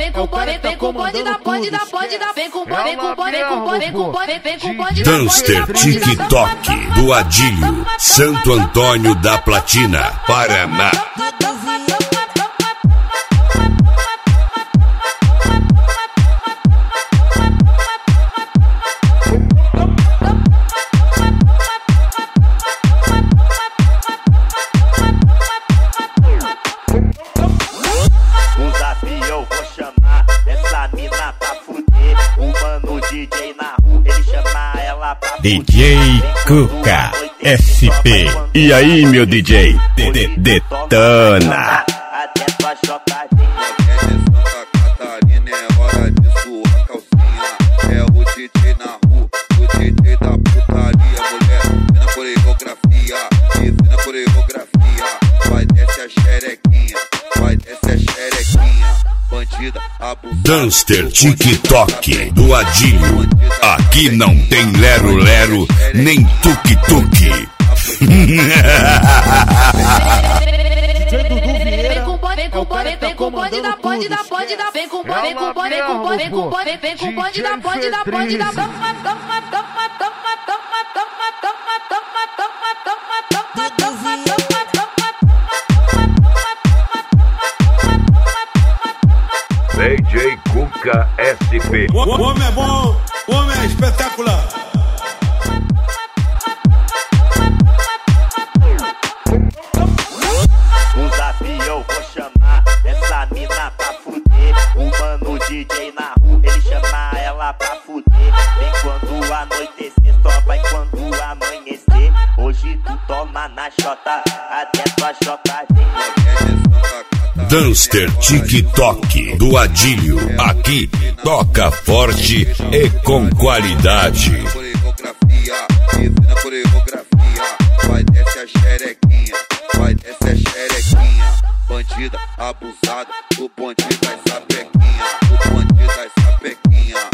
Danster TikTok do Adílio, Santo Antônio da Platina, Paraná. DJ Cuca SP. E aí, meu DJ? Detona. Até tua chocadinha. É de Santa Catarina, é hora de suar calcinha. É o DJ na rua, o DJ da putaria. Mulher, ensina coreografia, ensina coreografia. Vai desce a xerequinha, vai desce a xerequinha. Bandida, abusada. Danster TikTok do Adílio. Aqui não tem lero-lero, nem tuk-tuk. DJ Dudu Vieira é o cara que tá comandando tudo. Vem com bonde da DJ Cuca SP. O homem é bom, o homem é espetacular. O desafio eu vou chamar essa mina pra fuder. O mano DJ na rua, ele chama ela pra fuder. Vem quando anoitecer, só vai quando amanhecer. Hoje tu toma na chota, até tua chocadinha. Danster TikTok do Adílio. Aqui toca forte e com qualidade. Coreografia, ensina coreografia. Vai desce a xerequinha, vai desce a xerequinha. Bandida abusada, o bonde das sapequinha, o bonde das sapequinha.